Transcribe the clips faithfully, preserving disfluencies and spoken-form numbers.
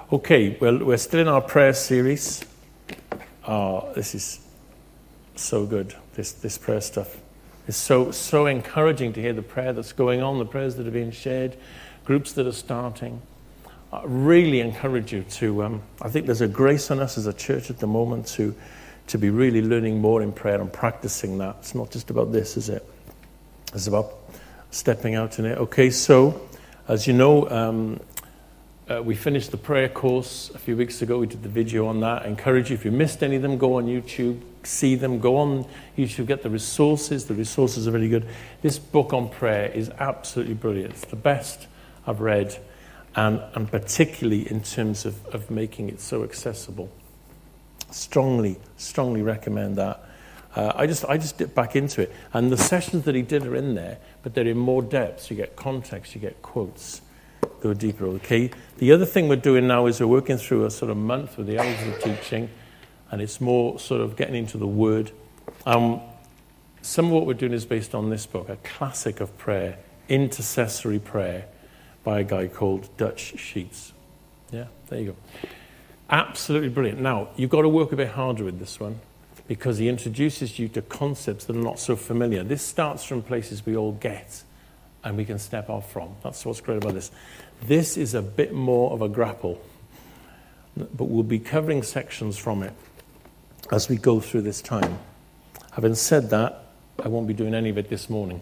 Okay, well, we're still in our prayer series. Oh, this is so good, this this prayer stuff. It's so, so encouraging to hear the prayer that's going on, the prayers that are being shared, groups that are starting. I really encourage you to, um, I think there's a grace on us as a church at the moment to, to be really learning more in prayer and practicing that. It's not just about this, is it? It's about stepping out in it. Okay, so, as you know, um, Uh, we finished the prayer course a few weeks ago. We did the video on that. I encourage you, if you missed any of them, go on YouTube, see them. Go on YouTube, get the resources. The resources are really good. This book on prayer is absolutely brilliant. It's the best I've read, and, and particularly in terms of, of making it so accessible. Strongly, strongly recommend that. Uh, I just I just dipped back into it. And the sessions that he did are in there, but they're in more depth. You get context, you get quotes. Go deeper, okay? The other thing we're doing now is we're working through a sort of month with the elders of teaching, and it's more sort of getting into the Word. Um, some of what we're doing is based on this book, a classic of prayer, Intercessory Prayer, by a guy called Dutch Sheets. Yeah, there you go. Absolutely brilliant. Now, you've got to work a bit harder with this one, because he introduces you to concepts that are not so familiar. This starts from places we all get, and we can step off from. That's what's great about this. This is a bit more of a grapple, but we'll be covering sections from it as we go through this time. Having said that, I won't be doing any of it this morning,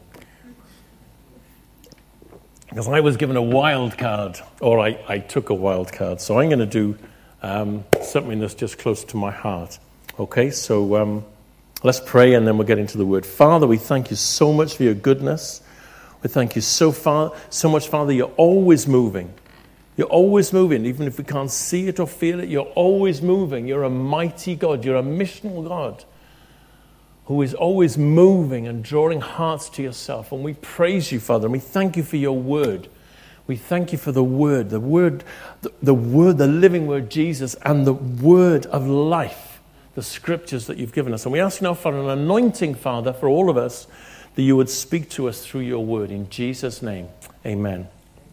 because I was given a wild card, or I, I took a wild card, so I'm going to do um, something that's just close to my heart. Okay, so um, let's pray, and then we'll get into the Word. Father, we thank you so much for your goodness. We thank you so far, so much, Father. You're always moving. You're always moving. Even if we can't see it or feel it, you're always moving. You're a mighty God. You're a missional God who is always moving and drawing hearts to yourself. And we praise you, Father, and we thank you for your word. We thank you for the word, the word, the, the word, the living word, Jesus, and the word of life, the scriptures that you've given us. And we ask you now for an anointing, Father, for all of us, that you would speak to us through your word. In Jesus' name, amen.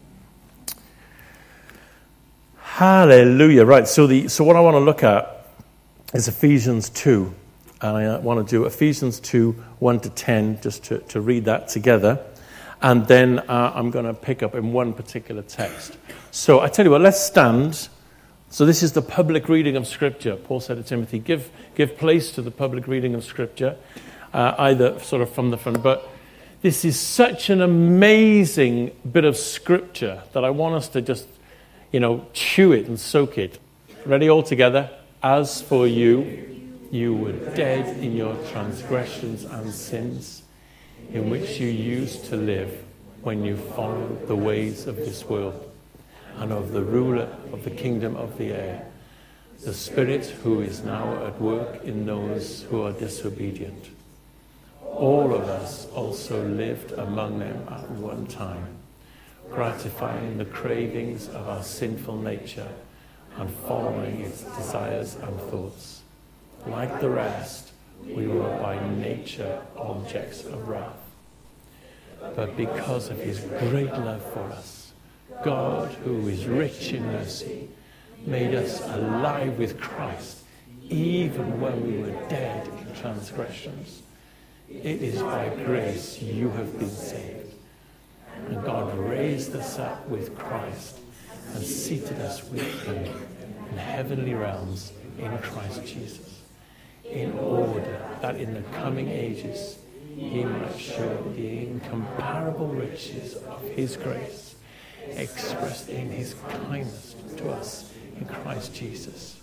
Hallelujah. Right, so the so what I want to look at is Ephesians two. And I want to do Ephesians two, one to ten, just to, to read that together. And then uh, I'm going to pick up in one particular text. So I tell you what, let's stand. So this is the public reading of Scripture. Paul said to Timothy, give, give place to the public reading of Scripture. Uh, either sort of from the front, but this is such an amazing bit of scripture that I want us to just, you know, chew it and soak it. Ready all together? As for you, you were dead in your transgressions and sins, in which you used to live when you followed the ways of this world and of the ruler of the kingdom of the air, the Spirit who is now at work in those who are disobedient. All of us also lived among them at one time, gratifying the cravings of our sinful nature and following its desires and thoughts. Like the rest, we were by nature objects of wrath. But because of his great love for us, God, who is rich in mercy, made us alive with Christ, even when we were dead in transgressions. It is by grace you have been saved. And God raised us up with Christ and seated us with him in heavenly realms in Christ Jesus, in order that in the coming ages he might show the incomparable riches of his grace, expressed in his kindness to us in Christ Jesus.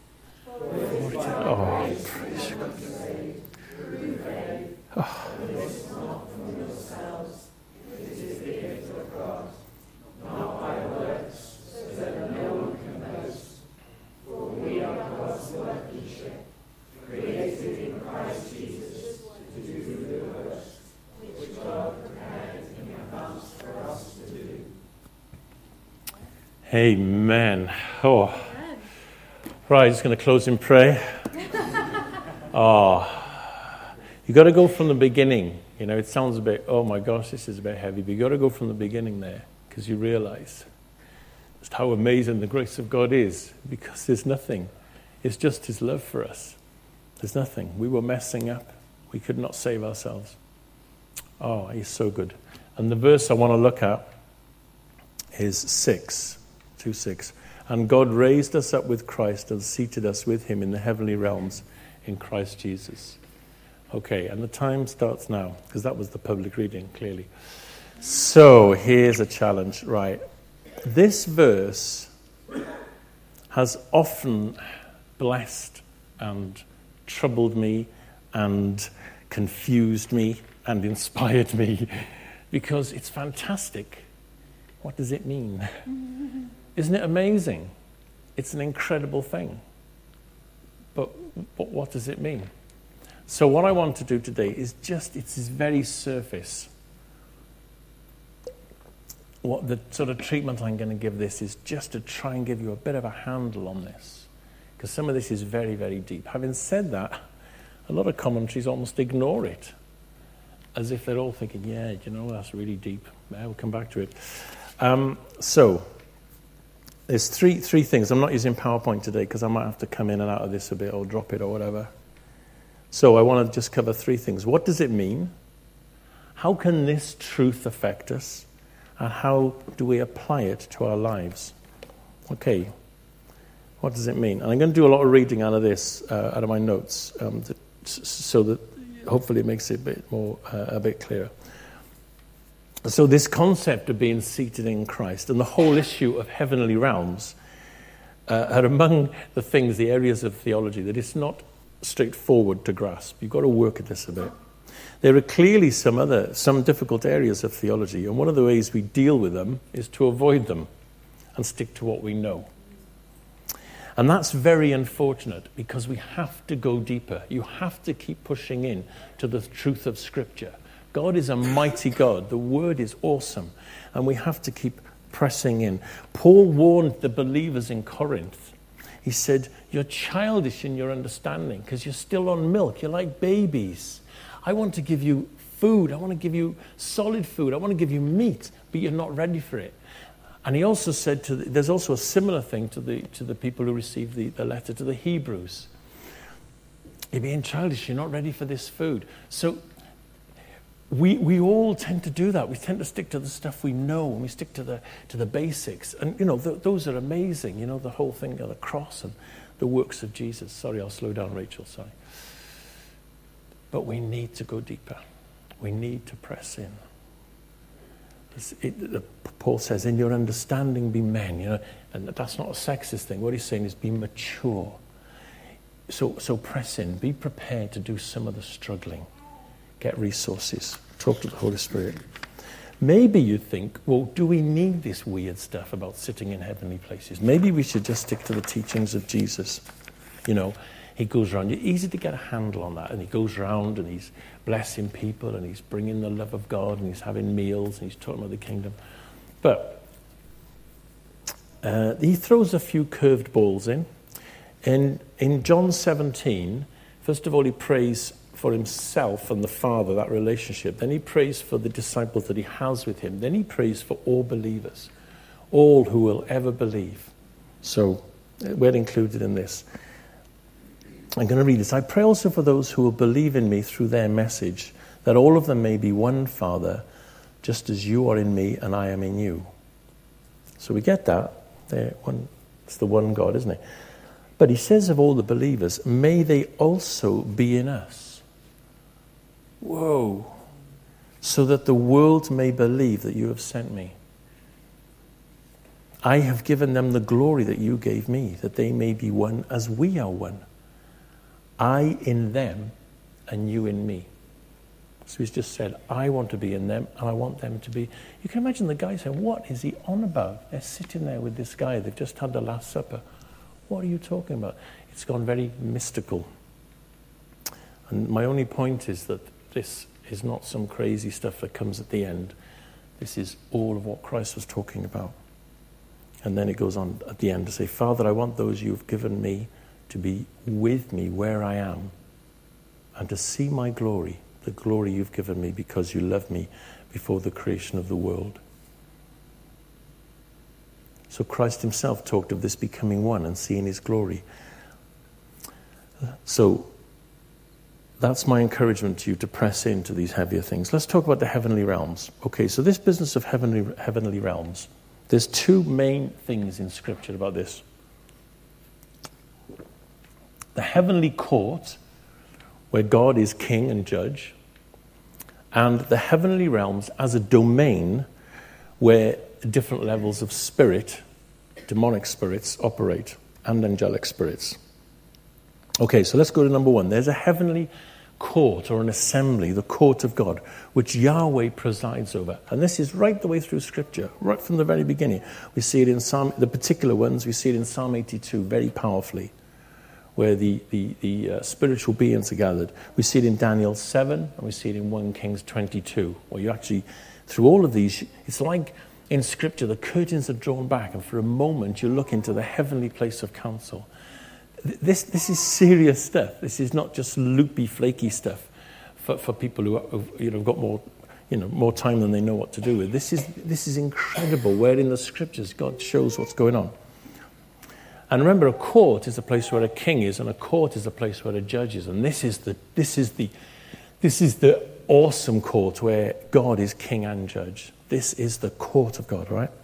Oh, praise God. Oh. Amen. Oh, right. Just going to close in prayer. Oh. You got to go from the beginning. You know, it sounds a bit, oh my gosh, this is a bit heavy, but you got to go from the beginning there, because you realize just how amazing the grace of God is, because there's nothing. It's just his love for us. There's nothing. We were messing up. We could not save ourselves. Oh, he's so good. And the verse I want to look at is six, two six. And God raised us up with Christ and seated us with him in the heavenly realms in Christ Jesus. Okay, and the time starts now, because that was the public reading, clearly. So here's a challenge, right? This verse has often blessed and troubled me and confused me and inspired me, because it's fantastic. What does it mean? Isn't it amazing? It's an incredible thing. But, but what does it mean? So what I want to do today is just, it's this very surface. What the sort of treatment I'm going to give this is just to try and give you a bit of a handle on this, because some of this is very, very deep. Having said that, a lot of commentaries almost ignore it, as if they're all thinking, yeah, you know, that's really deep. Yeah, we'll come back to it. Um, so, there's three three things. I'm not using PowerPoint today because I might have to come in and out of this a bit or drop it or whatever. So I want to just cover three things. What does it mean? How can this truth affect us? And how do we apply it to our lives? Okay, what does it mean? And I'm going to do a lot of reading out of this, uh, out of my notes, um, to, so that hopefully it makes it a bit more, uh, a bit clearer. So this concept of being seated in Christ and the whole issue of heavenly realms uh, are among the things, the areas of theology that it's not straightforward to grasp. You've got to work at this a bit. There are clearly some other, some difficult areas of theology, and one of the ways we deal with them is to avoid them and stick to what we know. And that's very unfortunate, because we have to go deeper. You have to keep pushing in to the truth of Scripture. God is a mighty God. The Word is awesome, and we have to keep pressing in. Paul warned the believers in Corinth. He said, you're childish in your understanding because you're still on milk. You're like babies. I want to give you food. I want to give you solid food. I want to give you meat, but you're not ready for it. And he also said, to the, there's also a similar thing to the to the people who received the, the letter to the Hebrews. You're being childish. You're not ready for this food. So we we all tend to do that. We tend to stick to the stuff we know, and we stick to the to the basics. And, you know, th- those are amazing. You know, the whole thing of the cross and the works of Jesus. Sorry, I'll slow down, Rachel. Sorry. But we need to go deeper. We need to press in. It, it, Paul says, in your understanding be men, you know, and that's not a sexist thing. What he's saying is be mature. So, so press in. Be prepared to do some of the struggling. Get resources. Talk to the Holy Spirit. Maybe you think, well, do we need this weird stuff about sitting in heavenly places? Maybe we should just stick to the teachings of Jesus. You know, he goes around. It's easy to get a handle on that. And he goes around and he's blessing people and he's bringing the love of God and he's having meals and he's talking about the kingdom. But uh, he throws a few curved balls in. In, in John seventeen, first of all, he prays for himself and the Father, that relationship. Then he prays for the disciples that he has with him. Then he prays for all believers, all who will ever believe. So we're included in this. I'm going to read this. I pray also for those who will believe in me through their message, that all of them may be one, Father, just as you are in me and I am in you. So we get that. They're one, it's the one God, isn't it? But he says of all the believers, may they also be in us. Whoa. So that the world may believe that you have sent me. I have given them the glory that you gave me, that they may be one as we are one. I in them and you in me. So he's just said, I want to be in them and I want them to be. You can imagine the guy saying, what is he on about? They're sitting there with this guy. They've just had the Last Supper. What are you talking about? It's gone very mystical. And my only point is that this is not some crazy stuff that comes at the end. This is all of what Christ was talking about. And then it goes on at the end to say, Father, I want those you've given me to be with me where I am and to see my glory, the glory you've given me because you loved me before the creation of the world. So Christ himself talked of this becoming one and seeing his glory. So that's my encouragement to you, to press into these heavier things. Let's talk about the heavenly realms. Okay, so this business of heavenly heavenly realms, there's two main things in Scripture about this. The heavenly court, where God is king and judge, and the heavenly realms as a domain where different levels of spirit, demonic spirits, operate, and angelic spirits. Okay, so let's go to number one. There's a heavenly court or an assembly, the court of God, which Yahweh presides over. And this is right the way through Scripture, right from the very beginning. We see it in Psalm, the particular ones, we see it in Psalm eighty-two very powerfully, where the, the, the uh, spiritual beings are gathered. We see it in Daniel seven, and we see it in First Kings twenty-two, where you actually, through all of these, it's like in Scripture, the curtains are drawn back, and for a moment you look into the heavenly place of counsel. This this is serious stuff. This is not just loopy, flaky stuff for, for people who have, you know, got more, you know, more time than they know what to do with. This is this is incredible. Where in the Scriptures God shows what's going on. And remember, a court is a place where a king is, and a court is a place where a judge is. And this is the this is the this is the awesome court where God is king and judge. This is the court of God, right?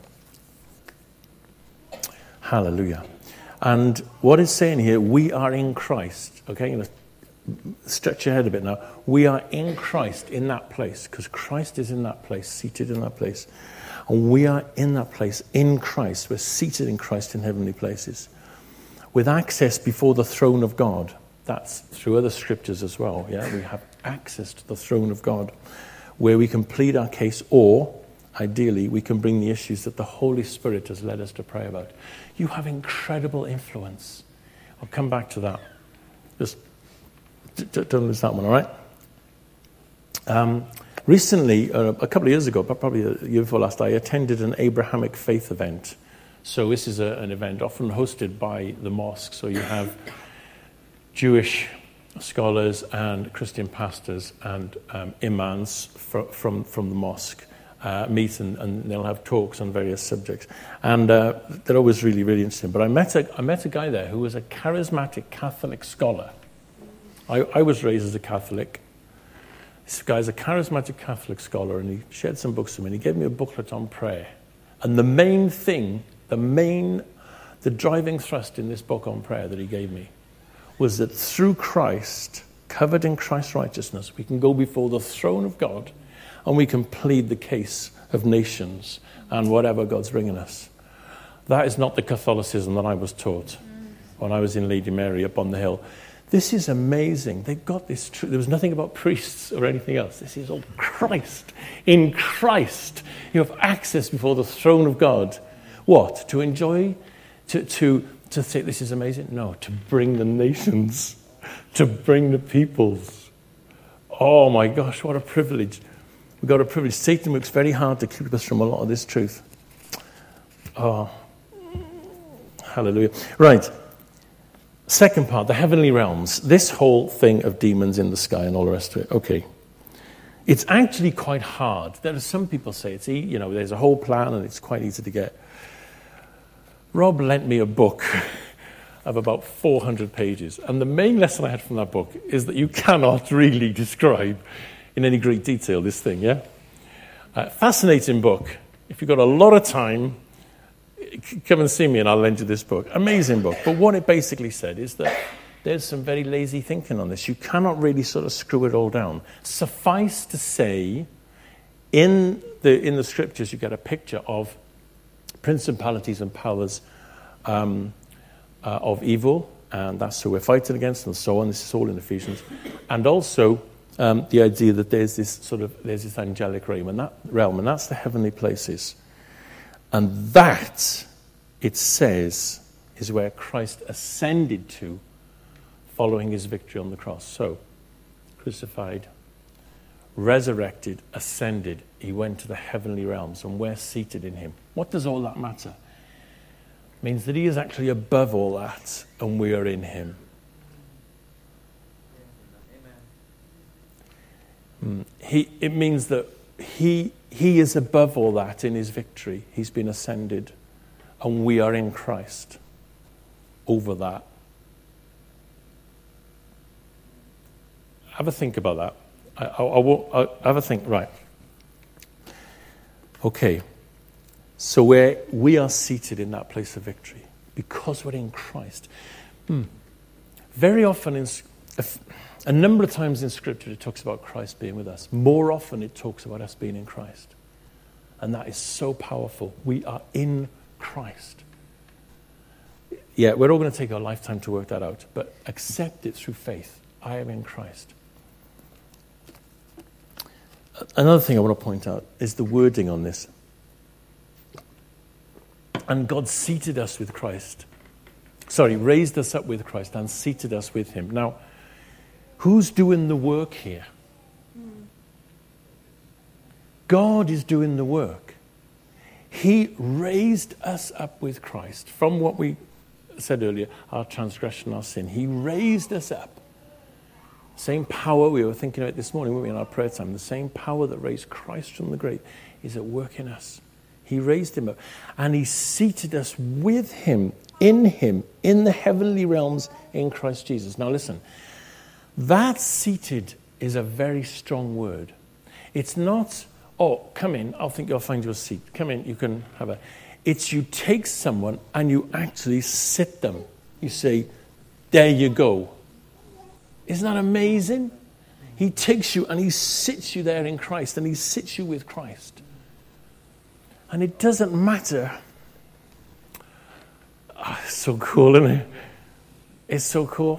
Hallelujah. And what it's saying here, we are in Christ. Okay, you know, stretch your head a bit now. We are in Christ in that place, because Christ is in that place, seated in that place. And we are in that place in Christ. We're seated in Christ in heavenly places, with access before the throne of God. That's through other scriptures as well. Yeah, we have access to the throne of God, where we can plead our case, or ideally, we can bring the issues that the Holy Spirit has led us to pray about. You have incredible influence. I'll come back to that. Just don't lose that one, all right? Um, recently, uh, a couple of years ago, probably a year before last, I attended an Abrahamic faith event. So this is a, an event often hosted by the mosque. So you have Jewish scholars and Christian pastors and um, imams fr- from, from the mosque. Uh, meet and, and they'll have talks on various subjects, and uh, they're always really, really interesting. But I met a I met a guy there who was a charismatic Catholic scholar. I, I was raised as a Catholic. This guy's a charismatic Catholic scholar, and he shared some books with me. And he gave me a booklet on prayer, and the main thing, the main, the driving thrust in this book on prayer that he gave me, was that through Christ, covered in Christ's righteousness, we can go before the throne of God. And we can plead the case of nations and whatever God's bringing us. That is not the Catholicism that I was taught when I was in Lady Mary up on the hill. This is amazing. They've got this truth. There was nothing about priests or anything else. This is all Christ. In Christ, you have access before the throne of God. What? To enjoy? To, to, to say this is amazing? No, to bring the nations. To bring the peoples. Oh my gosh, what a privilege. We've got a privilege. Satan works very hard to keep us from a lot of this truth. Oh, hallelujah. Right. Second part, the heavenly realms. This whole thing of demons in the sky and all the rest of it. Okay. It's actually quite hard. There are some people say it's, you know, there's a whole plan and it's quite easy to get. Rob lent me a book of about four hundred pages. And the main lesson I had from that book is that you cannot really describe in any great detail this thing, yeah? Uh, fascinating book. If you've got a lot of time, come and see me and I'll lend you this book. Amazing book. But what it basically said is that there's some very lazy thinking on this. You cannot really sort of screw it all down. Suffice to say, in the in the scriptures you get a picture of principalities and powers um, uh, of evil, and that's who we're fighting against and so on. This is all in Ephesians. And also Um, the idea that there's this sort of there's this angelic realm, and that realm, and that's the heavenly places, and that it says is where Christ ascended to, following his victory on the cross. So, crucified, resurrected, ascended. He went to the heavenly realms, and we're seated in him. What does all that matter? It means that he is actually above all that, and we are in him. He, it means that he, he is above all that in his victory. He's been ascended and we are in Christ over that. Have a think about that. I, I, I won't, I, have a think, right. Okay. So we're, we are seated in that place of victory because we're in Christ. Hmm. Very often, in, a number of times in Scripture, it talks about Christ being with us. More often, it talks about us being in Christ. And that is so powerful. We are in Christ. Yeah, we're all going to take our lifetime to work that out, but accept it through faith. I am in Christ. Another thing I want to point out is the wording on this. And God seated us with Christ. Sorry, raised us up with Christ and seated us with him. Now, who's doing the work here? God is doing the work. He raised us up with Christ from what we said earlier, our transgression, our sin. He raised us up. Same power we were thinking about this morning, weren't we, in our prayer time? The same power that raised Christ from the grave is at work in us. He raised him up. And he seated us with him, in him, in the heavenly realms in Christ Jesus. Now listen, that seated is a very strong word. It's not, oh, come in, I'll think I'll find you a seat. Come in, you can have a... It's you take someone and you actually sit them. You say, there you go. Isn't that amazing? He takes you and he sits you there in Christ, and he sits you with Christ. And it doesn't matter. Oh, it's so cool, isn't it? It's so cool.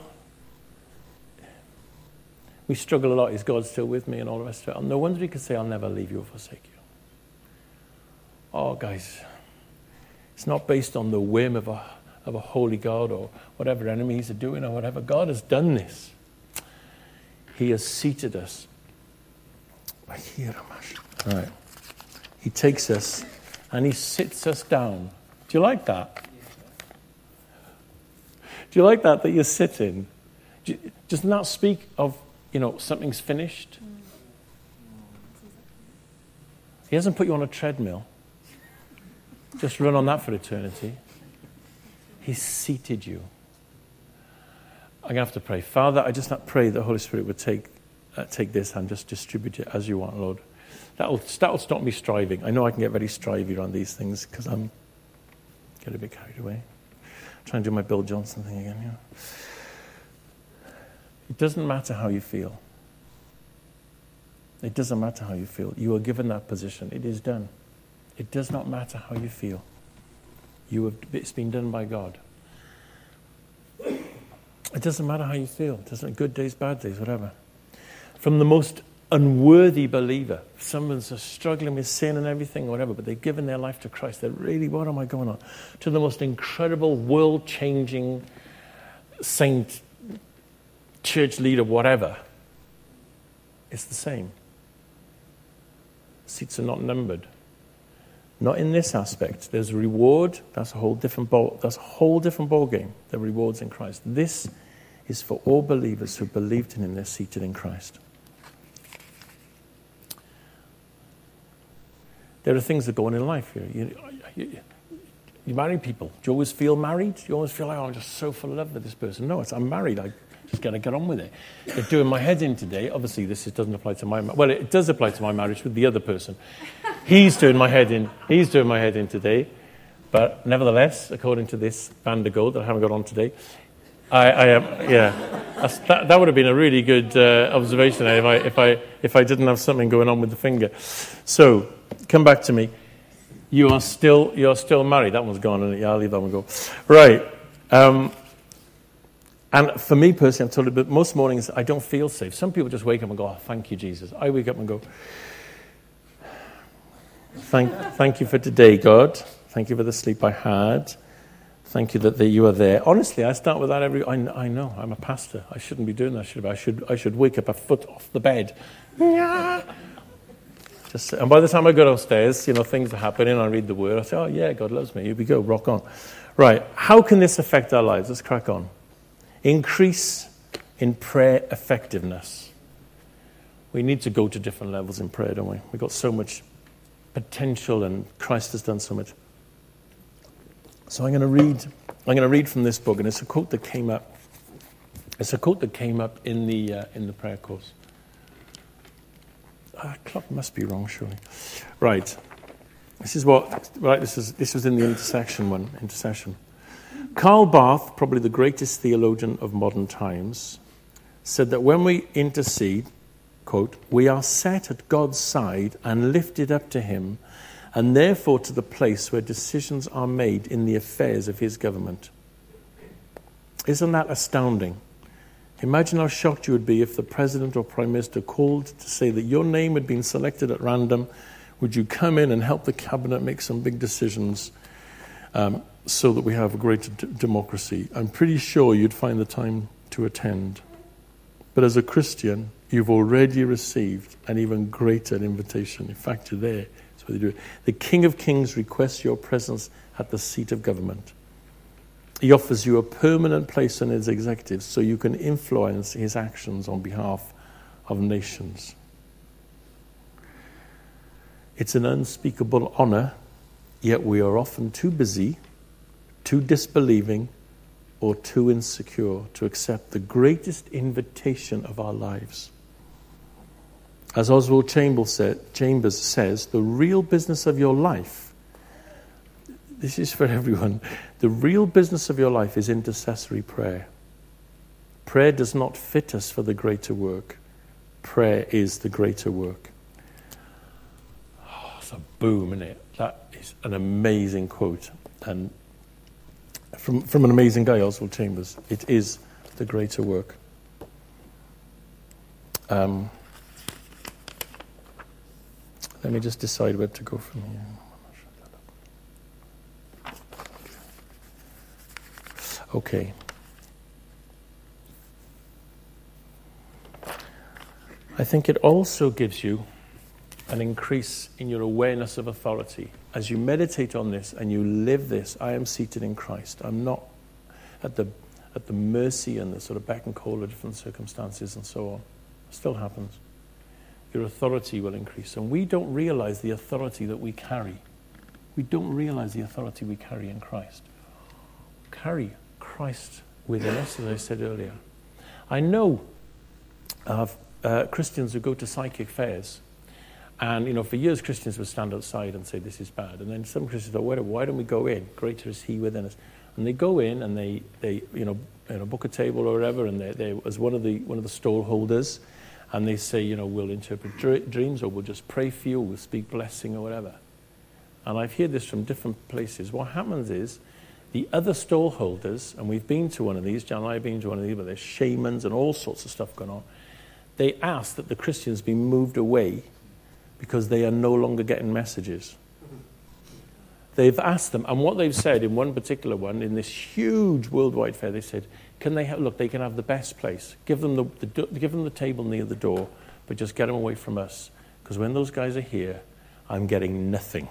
We struggle a lot. Is God still with me and all the rest of it? No wonder he could say, I'll never leave you or forsake you. Oh, guys, it's not based on the whim of a, of a holy God or whatever enemies are doing or whatever. God has done this. He has seated us. Right. He takes us and he sits us down. Do you like that? Do you like that, that you're sitting? Do, doesn't that speak of, you know, something's finished? He hasn't put you on a treadmill. Just run on that for eternity. He's seated you. I'm going to have to pray. Father, I just pray the Holy Spirit would take uh, take this and just distribute it as you want, Lord. That'll, that'll stop me striving. I know I can get very strivey around these things because I'm get a bit carried away. Trying to do my Bill Johnson thing again. Yeah. It doesn't matter how you feel. It doesn't matter how you feel. You are given that position. It is done. It does not matter how you feel. You have, it's been done by God. It doesn't matter how you feel. It doesn't, good days, bad days, whatever. From the most unworthy believer, someone's struggling with sin and everything, whatever, but they've given their life to Christ. They're really, what am I going on? To the most incredible, world-changing saint, church leader, whatever. It's the same. Seats are not numbered. Not in this aspect. There's a reward. That's a whole different ball. That's a whole different ball game. The rewards in Christ. This is for all believers who believed in him. They're seated in Christ. There are things that go on in life here. You, you, you marry people. Do you always feel married? You always feel like, oh, I'm just so full of love with this person. No, it's I'm married. I just got to get on with it. They're doing my head in today. Obviously, this doesn't apply to my well, it does apply to my marriage with the other person. He's doing my head in. He's doing my head in today. But nevertheless, according to this band of gold that I haven't got on today, I, I am. Yeah, That's, that, that would have been a really good uh, observation if I if I if I didn't have something going on with the finger. So, come back to me. You are still you are still married. That one's gone, isn't it? Yeah, I'll leave that one go. Right. Um, and for me personally, I've told you, but most mornings I don't feel safe. Some people just wake up and go, oh, thank you, Jesus. I wake up and go, thank, thank you for today, God. Thank you for the sleep I had. Thank you that, that you are there. Honestly, I start with that every... I, I know, I'm a pastor. I shouldn't be doing that. Should I? I should I should wake up a foot off the bed. Just, and by the time I go downstairs, you know, things are happening. I read the word. I say, oh, yeah, God loves me. Here we go. Rock on. Right. How can this affect our lives? Let's crack on. Increase in prayer effectiveness. We need to go to different levels in prayer, don't we? We've got so much potential and Christ has done so much. So I'm going to read. I'm going to read from this book, and it's a quote that came up. It's a quote that came up in the uh, in the prayer course. Ah, clock must be wrong, surely. Right. This is what. Right. This is this was in the intercession one. Intercession. Karl Barth, probably the greatest theologian of modern times, said that when we intercede, quote, we are set at God's side and lifted up to him, and therefore to the place where decisions are made in the affairs of his government. Isn't that astounding? Imagine how shocked you would be if the president or prime minister called to say that your name had been selected at random. Would you come in and help the cabinet make some big decisions um, so that we have a greater d- democracy? I'm pretty sure you'd find the time to attend. But as a Christian, you've already received an even greater invitation. In fact, you're there. That's what they do. The King of Kings requests your presence at the seat of government. He offers you a permanent place on his executive so you can influence his actions on behalf of nations. It's an unspeakable honor, yet we are often too busy, too disbelieving, or too insecure to accept the greatest invitation of our lives. As Oswald Chambers says, the real business of your life, this is for everyone, the real business of your life is intercessory prayer. Prayer does not fit us for the greater work. Prayer is the greater work. Oh, it's a boom, isn't it? That is an amazing quote. And from, from an amazing guy, Oswald Chambers. It is the greater work. Um, let me just decide where to go from here. Okay. I think it also gives you an increase in your awareness of authority. As you meditate on this and you live this, I am seated in Christ. I'm not at the at the mercy and the sort of beck and call of different circumstances and so on. It still happens. Your authority will increase. And we don't realize the authority that we carry. We don't realize the authority we carry in Christ. Carry Christ within us, as I said earlier. I know of uh, Christians who go to psychic fairs, and you know, for years Christians would stand outside and say this is bad, and then some Christians thought, why, why don't we go in? Greater is He within us, and they go in and they, they you know, you know, book a table or whatever, and they, they as one of the one of the stall holders, and they say, you know, we'll interpret dr- dreams, or we'll just pray for you, or we'll speak blessing or whatever. And I've heard this from different places. What happens is, the other stall holders, and we've been to one of these, John and I have been to one of these, but there's shamans and all sorts of stuff going on. They ask that the Christians be moved away because they are no longer getting messages. They've asked them, and what they've said in one particular one, in this huge worldwide fair, they said, can they have, look, they can have the best place. Give them the, the, give them the table near the door, but just get them away from us. Because when those guys are here, I'm getting nothing.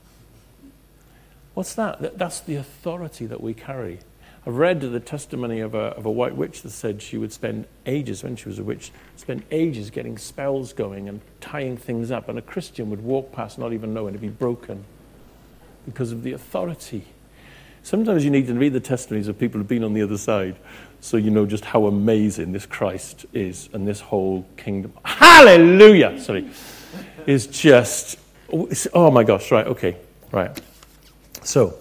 What's that? That's the authority that we carry. I've read the testimony of a, of a white witch that said she would spend ages, when she was a witch, spend ages getting spells going and tying things up, and a Christian would walk past not even knowing it'd be broken because of the authority. Sometimes you need to read the testimonies of people who've been on the other side so you know just how amazing this Christ is and this whole kingdom. Hallelujah! Sorry. Is just, oh my gosh, right, okay, right. So,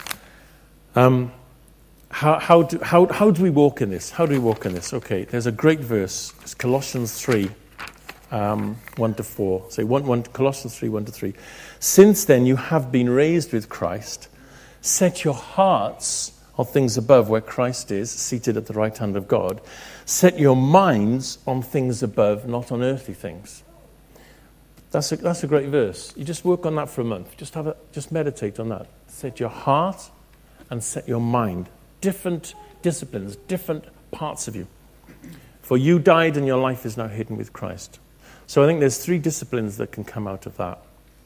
um, how, how, do, how, how do we walk in this? How do we walk in this? Okay, there's a great verse. It's Colossians three, um, one to four. Say one, one, Colossians three, one to three. Since then you have been raised with Christ. Set your hearts on things above where Christ is, seated at the right hand of God. Set your minds on things above, not on earthly things. That's a, that's a great verse. You just work on that for a month. Just have a, just meditate on that. Set your heart and set your mind. Different disciplines, different parts of you. For you died and your life is now hidden with Christ. So I think there's three disciplines that can come out of that.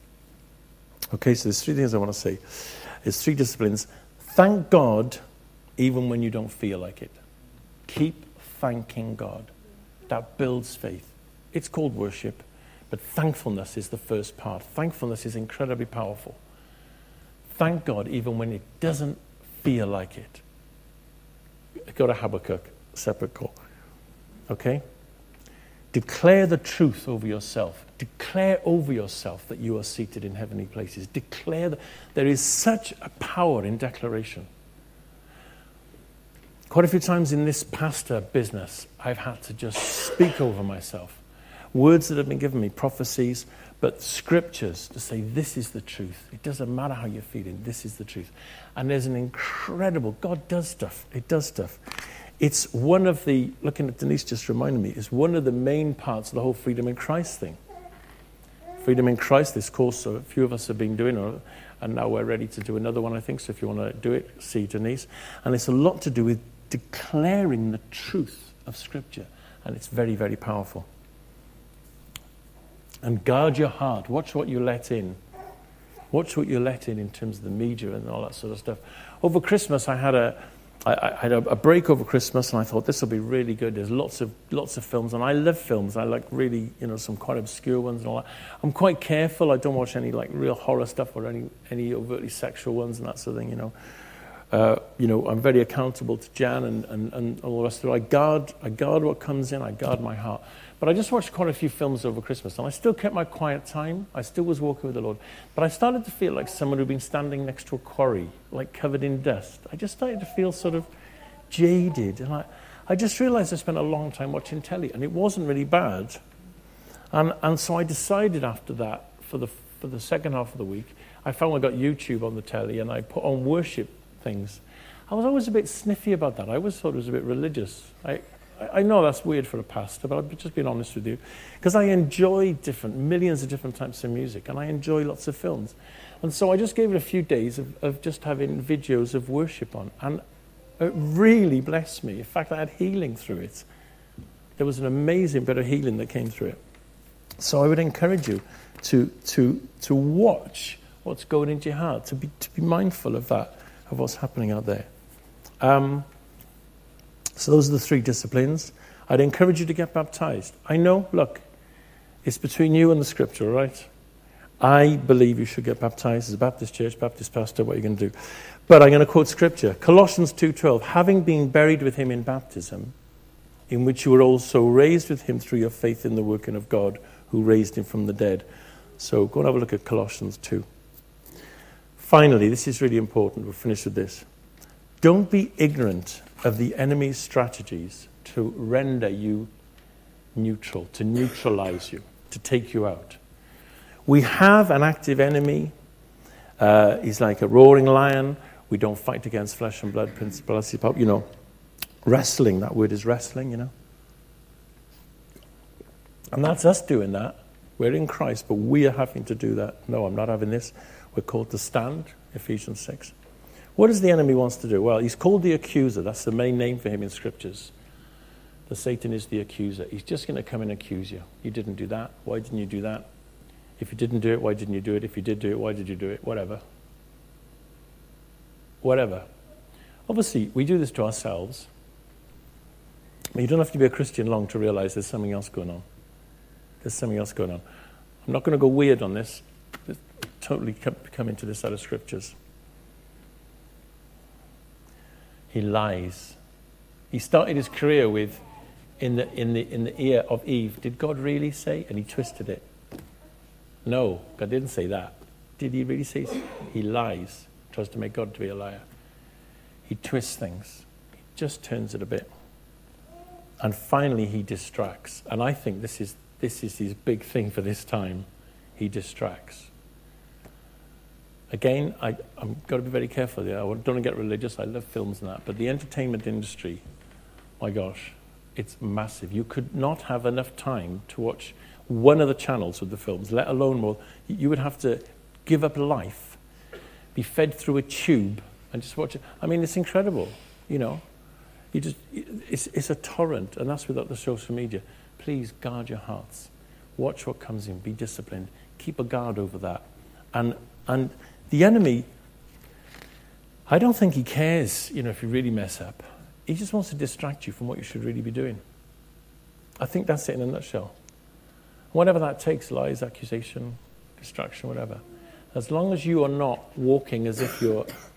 Okay, so there's three things I want to say. There's three disciplines. Thank God even when you don't feel like it. Keep thanking God. That builds faith. It's called worship. But thankfulness is the first part. Thankfulness is incredibly powerful. Thank God even when it doesn't feel like it. Go to Habakkuk, separate call. Okay? Declare the truth over yourself. Declare over yourself that you are seated in heavenly places. Declare that there is such a power in declaration. Quite a few times in this pastor business, I've had to just speak over myself. Words that have been given me, prophecies, but scriptures to say, this is the truth. It doesn't matter how you're feeling, this is the truth. And there's an incredible, God does stuff. It does stuff. It's one of the, looking at Denise just reminded me, it's one of the main parts of the whole Freedom in Christ thing. Freedom in Christ, this course a few of us have been doing, and now we're ready to do another one, I think. So if you want to do it, see Denise. And it's a lot to do with declaring the truth of Scripture. And it's very, very powerful. And guard your heart. Watch what you let in. Watch what you let in in terms of the media and all that sort of stuff. Over Christmas, I had a, I, I had a, a break over Christmas, and I thought this will be really good. There's lots of lots of films, and I love films. I like really, you know, some quite obscure ones and all that. I'm quite careful. I don't watch any like real horror stuff or any any overtly sexual ones and that sort of thing. You know, uh, you know, I'm very accountable to Jan and, and, and all the rest of it. I guard I guard what comes in. I guard my heart. But I just watched quite a few films over Christmas, and I still kept my quiet time. I still was walking with the Lord. But I started to feel like someone who'd been standing next to a quarry, like covered in dust. I just started to feel sort of jaded. And I, I just realized I spent a long time watching telly, and it wasn't really bad. And and so I decided after that, for the for the second half of the week, I found I got YouTube on the telly, and I put on worship things. I was always a bit sniffy about that. I always thought it was a bit religious. I I know that's weird for a pastor, but I've just been honest with you. Because I enjoy different, millions of different types of music, and I enjoy lots of films. And so I just gave it a few days of, of just having videos of worship on. And it really blessed me. In fact, I had healing through it. There was an amazing bit of healing that came through it. So I would encourage you to to to watch what's going into your heart, to be to be mindful of that, of what's happening out there. Um... So those are the three disciplines. I'd encourage you to get baptized. I know, look, it's between you and the Scripture, all right? I believe you should get baptized as a Baptist church, Baptist pastor, what are you going to do? But I'm going to quote Scripture. Colossians two twelve, having been buried with him in baptism, in which you were also raised with him through your faith in the working of God, who raised him from the dead. So go and have a look at Colossians two. Finally, this is really important. We'll finish with this. Don't be ignorant of the enemy's strategies to render you neutral, to neutralize you, to take you out. We have an active enemy. Uh, he's like a roaring lion. We don't fight against flesh and blood, principalities, you know. Wrestling, that word is wrestling, you know. And that's us doing that. We're in Christ, but we are having to do that. No, I'm not having this. We're called to stand, Ephesians six. What does the enemy wants to do? Well, he's called the accuser. That's the main name for him in Scriptures. The Satan is the accuser. He's just going to come and accuse you. You didn't do that. Why didn't you do that? If you didn't do it, why didn't you do it? If you did do it, why did you do it? Whatever. Whatever. Obviously, we do this to ourselves. But you don't have to be a Christian long to realize there's something else going on. There's something else going on. I'm not going to go weird on this. Just totally come, come into this out of Scriptures. He lies. He started his career with, in the in the in the ear of Eve. Did God really say? And he twisted it. No, God didn't say that. Did he really say? He lies. Tries to make God to be a liar. He twists things. He just turns it a bit. And finally, he distracts. And I think this is this is his big thing for this time. He distracts. Again, I, I've got to be very careful here. I don't want to get religious. I love films and that. But the entertainment industry, my gosh, it's massive. You could not have enough time to watch one of the channels with the films, let alone more. You would have to give up life, be fed through a tube, and just watch it. I mean, it's incredible, you know. You just, it's, it's a torrent, and that's without the social media. Please guard your hearts. Watch what comes in. Be disciplined. Keep a guard over that. And and the enemy, I don't think he cares, you know, if you really mess up. He just wants to distract you from what you should really be doing. I think that's it in a nutshell. Whatever that takes, lies, accusation, distraction, whatever. As long as you are not walking as if you're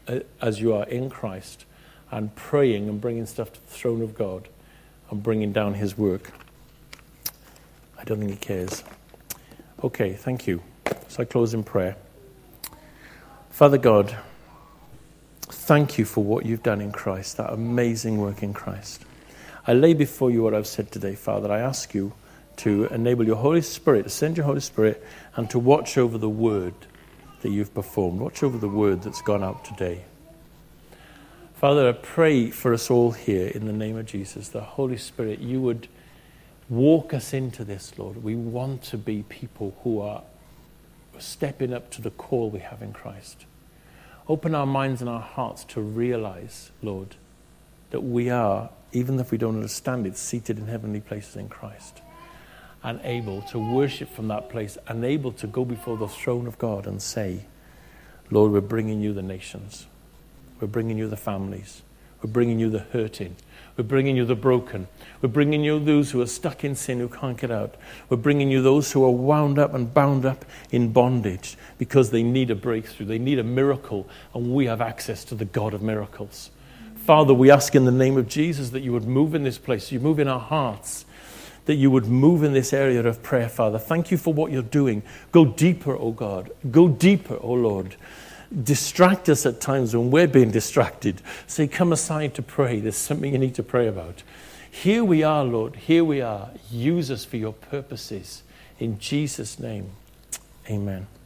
uh, as you are in Christ and praying and bringing stuff to the throne of God and bringing down his work. I don't think he cares. Okay, thank you. So I close in prayer. Father God, thank you for what you've done in Christ, that amazing work in Christ. I lay before you what I've said today, Father. I ask you to enable your Holy Spirit, to send your Holy Spirit, and to watch over the word that you've performed. Watch over the word that's gone out today. Father, I pray for us all here in the name of Jesus, the Holy Spirit, you would walk us into this, Lord. We want to be people who are stepping up to the call we have in Christ. Open our minds and our hearts to realize, Lord, that we are, even if we don't understand it, seated in heavenly places in Christ and able to worship from that place and able to go before the throne of God and say, Lord, we're bringing you the nations. We're bringing you the families. We're bringing you the hurting. We're bringing you the broken. We're bringing you those who are stuck in sin who can't get out. We're bringing you those who are wound up and bound up in bondage because they need a breakthrough. They need a miracle, and we have access to the God of miracles. Father, we ask in the name of Jesus that you would move in this place. You move in our hearts, that you would move in this area of prayer, Father. Thank you for what you're doing. Go deeper, oh God. Go deeper, oh Lord. Distract us at times when we're being distracted. Say, come aside to pray. There's something you need to pray about. Here we are, Lord. Here we are. Use us for your purposes. In Jesus' name, amen.